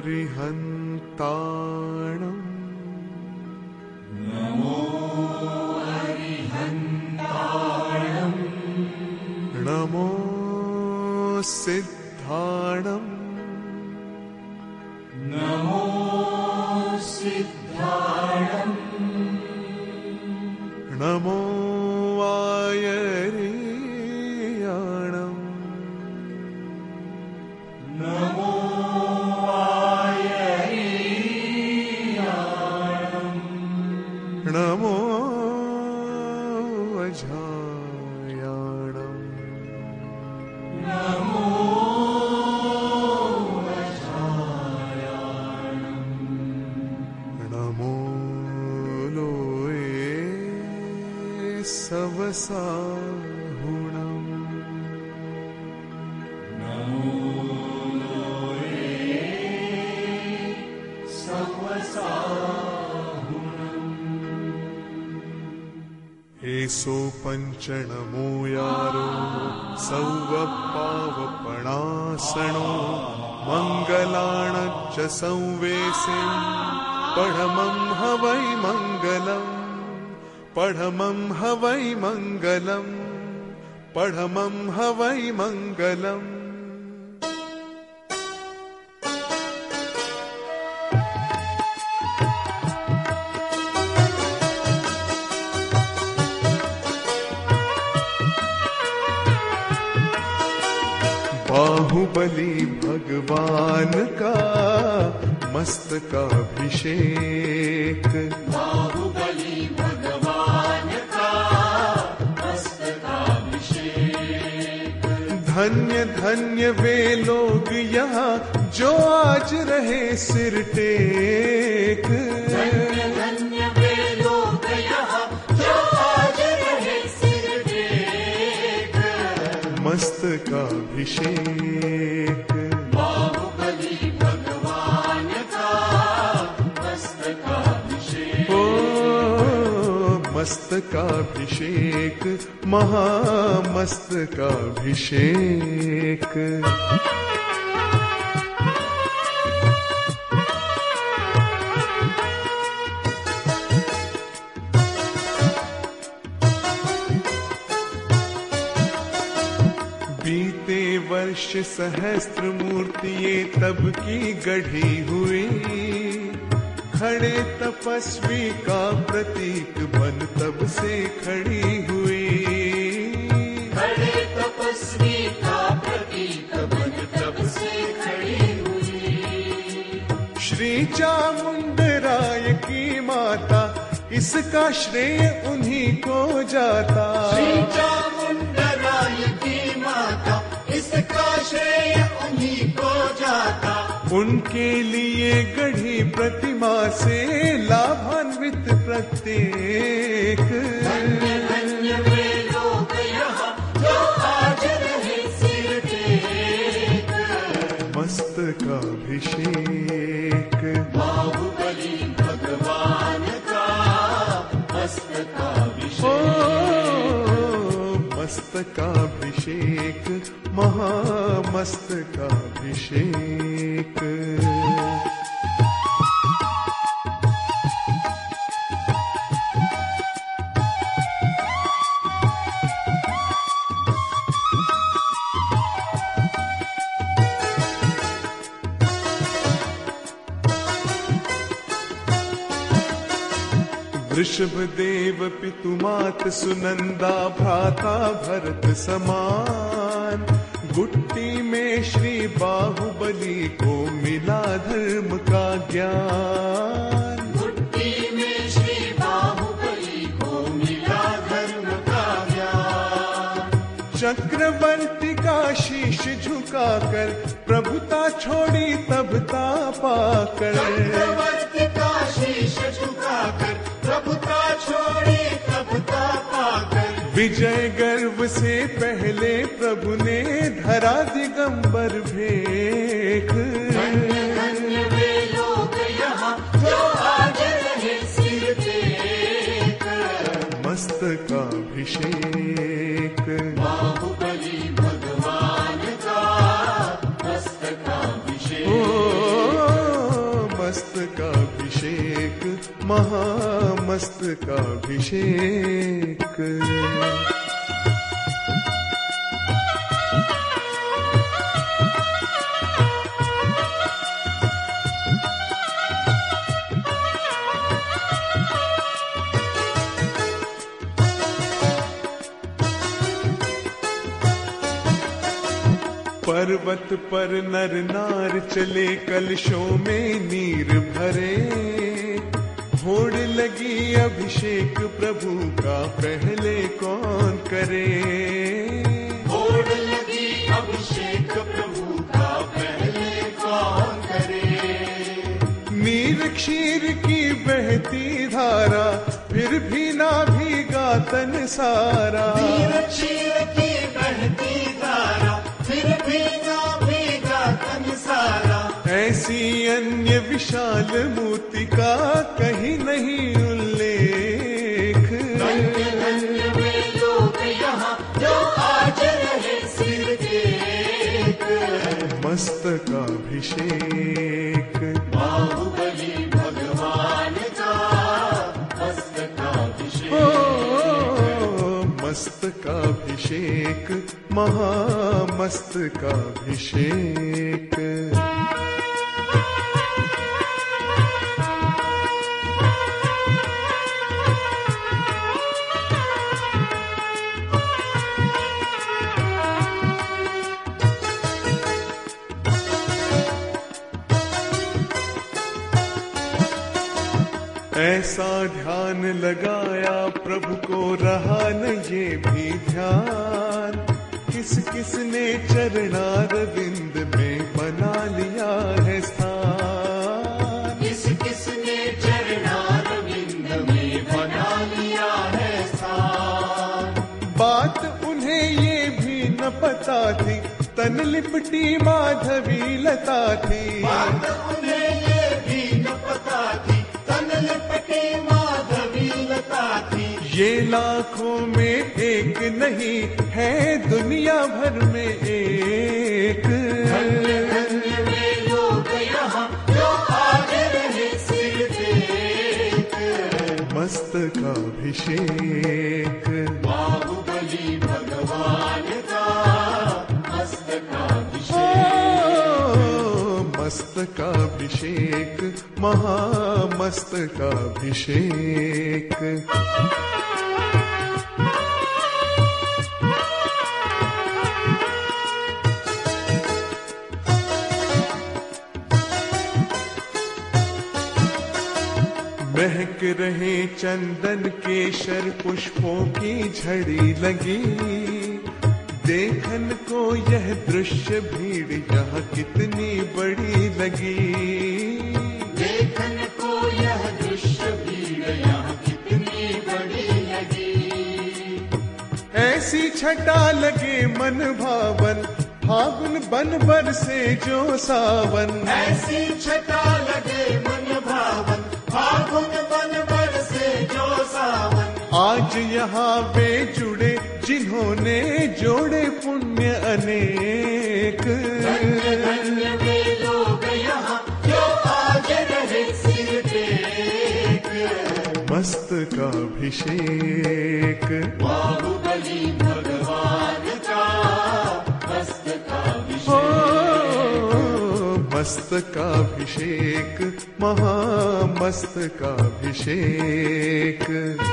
अरिहन्ताणम् नमो अरिहन्ताणम् नमो सिद्धाणम् नमो सिद्धाणम् नमो आयर्याणम् नमो आयर्याणम् नमो अजायाणम् नमो अजायाणम् नमो लोये सवसाहुणम् नमो लोये सवसाहुणम् एसो पञ्चणमो यारो सौवपावपणासणो मङ्गलाणच्च संवेसिं पढमं हवै मङ्गलम् पढमं हवै मङ्गलम् पढमं हवै मङ्गलम् बाहुबली भगवान का मस्तकाभिषेक बाहुबली भगवान का मस्तकाभिषेक धन्य धन्य वे लोग यहाँ जो आज रहे सिर टेक धन्य धन्य वे लोग यहाँ जो आज रहे सिर टेक मस्तकाभिषेक बाहुबली भगवान का मस्तकाभिषेक ओ मस्तकाभिषेक महामस्तकाभिषेक बीते वर्ष सहस्त्र मूर्तियाँ तब की गढ़ी हुई खड़े तपस्वी का प्रतीक बन तब से खड़ी हुई खड़े तपस्वी का प्रतीक बन तब से खड़ी हुई श्री चामुंडराय की माता इसका श्रेय उन्हीं को जाता श्री चामुंडराय की माता इसका श्रेय उन्हीं को जाता उनके लिए गढ़ी प्रतिमा से लाभान्वित प्रत्येक धन्य धन्य वे लोग यहाँ जो आज रहे सिर टेक मस्तकाभिषेक बाहुबली भगवान का मस्तकाभिषेक मस्तकाभिषेक महामस्तकाभिषेक वृषभ देव पितुमात सुनंदा भ्राता भरत समान गुट्टी में श्री बाहुबली को मिला धर्म का ज्ञान गुट्टी में श्री बाहुबली को मिला धर्म का ज्ञान चक्रवर्ती का शीश झुकाकर प्रभुता छोड़ी तबता पाकर चक्रवर्ती का शीश झुकाकर प्रभुता छोड़ी तबता पाकर विजय गर्व से पहले प्रभु ने धरा दिगंबर भेख धन्य धन्य वे लोग यहाँ जो आज रहे सिर टेक मस्तकाभिषेक बाहुबली भगवान का मस्तकाभिषेक महामस्तकाभिषेक। पर्वत पर नर नार चले कलशों में नीर भरे, होड़ लगी अभिषेक प्रभु का पहले कौन करे। होड़ लगी अभिषेक प्रभु का पहले कौन करे। नीर क्षीर की बहती धारा फिर भी ना भीगा तन सारा। नीर क्षीर की बहती धारा फिर भी ना भीगा तन सारा। ऐसी अन्य विशाल मूर्ति का कहीं नहीं उल्लेख। धन्य धन्य वे लोग यहाँ जो आज रहे सिर टेक। मस्तकाभिषेक बाहुबली भगवान का मस्तकाभिषेक। मस्तकाभिषेक महामस्तकाभिषेक। ऐसा ध्यान लगाया प्रभु को रहा न ये भी ध्यान। किस किस ने चरणारविंद में बना लिया है स्थान। किस किस ने चरणारविंद में बना लिया है स्थान। बात उन्हें ये भी न पता थी तन लिपटी माधवी लता थी। बात उन्हें ये भी न पता थी तन लिपटी माधवी लता थी। ये लाखों में एक नहीं है दुनिया भर में एक। धन्य धन्य वे लोग यहाँ जो आज रहे सिर टेक। मस्तकाभिषेक बाहुबली भगवान का मस्तकाभिषेक। मस्तकाभिषेक महामस्तकाभिषेक। महक रहे चंदन केशर पुष्पों की झड़ी लगी। देखन को यह दृश्य भीड़ यहाँ कितनी बड़ी लगी। देखन को यह दृश्य भीड़ यहाँ कितनी बड़ी लगी। ऐसी छटा लगे मन भावन फागुन बन बरसे जो सावन। ऐसी छटा लगे मन भावन फागुन बन बरसे जो सावन। आज यहाँ वे जुड़े जिन्होंने जोड़े पुण्य अनेक। धन्य धन्य वे लोग यहाँ जो आज रहे सिर टेक। मस्तकाभिषेक बाहुबली भगवान का मस्तकाभिषेक। मस्तकाभिषेक महामस्तकाभिषेक।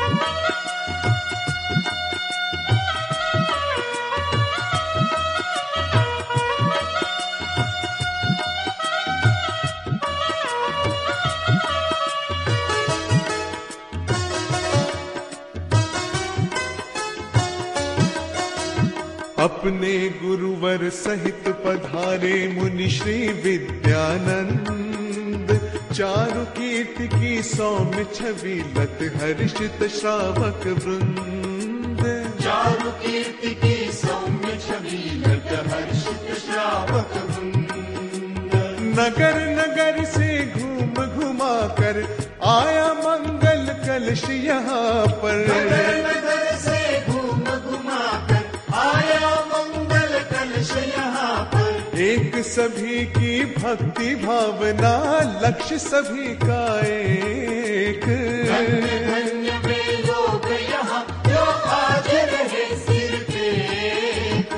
अपने गुरुवर सहित पधारे मुनि श्री विद्यानंद। चारु कीर्ति की सौम्य छवि लत हर्षित श्रावक वृंद। चारु कीर्ति की सौम्य छवि लत हर्षित श्रावक वृंद। नगर नगर से घूम घुमा कर आया मंगल कलश यहाँ पर। नगर नगर से घूम घुमा कर आया मंगल कलश यहाँ पर। एक सभी की भक्ति भावना लक्ष्य सभी का एक। धन्य धन्य वे लोग यहाँ जो आज रहे सिर टेक।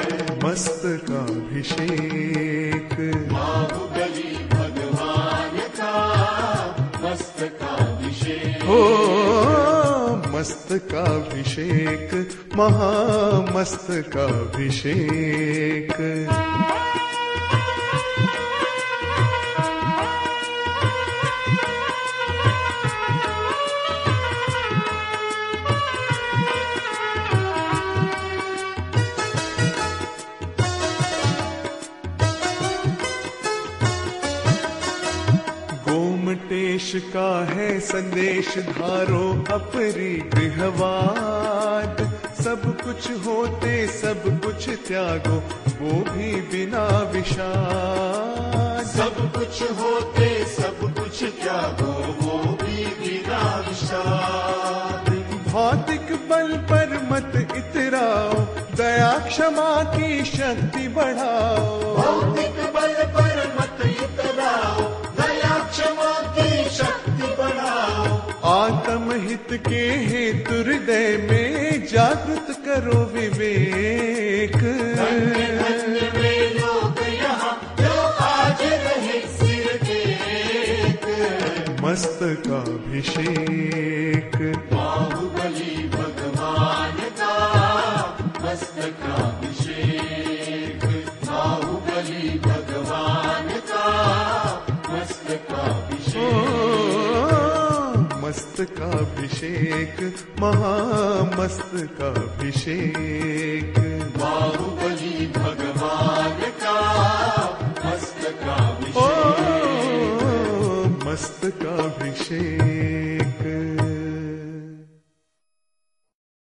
मस्तकाभिषेक बाहुबली भगवान का मस्तकाभिषेक। हो मस्तकाभिषेक, महामस्तकाभिषेक। गोमटेश का है संदेश धारो अपरी गृहवाद। सब कुछ होते सब कुछ त्यागो वो भी बिना विषाद। सब कुछ होते सब कुछ त्यागो वो भी बिना विषाद। भौतिक बल पर मत इतराओ, दया क्षमा की शक्ति बढ़ाओ। भौतिक बल पर मत इतराओ, दया क्षमा की शक्ति बढ़ाओ। आत्महित के हेतु हृदय में जागृत करो विवेक। धन्य धन्य वे लोग यहाँ जो आज रहे सिर टेक। मस्तकाभिषेक बाहुबली भगवान का मस्तकाभिषेक। बाहुबली भगवान का मस्तकाभिषेक। मस्तकाभिषेक, महामस्तकाभिषेक। बाहुबली भगवान का मस्तकाभिषेक। मस्तकाभिषेक।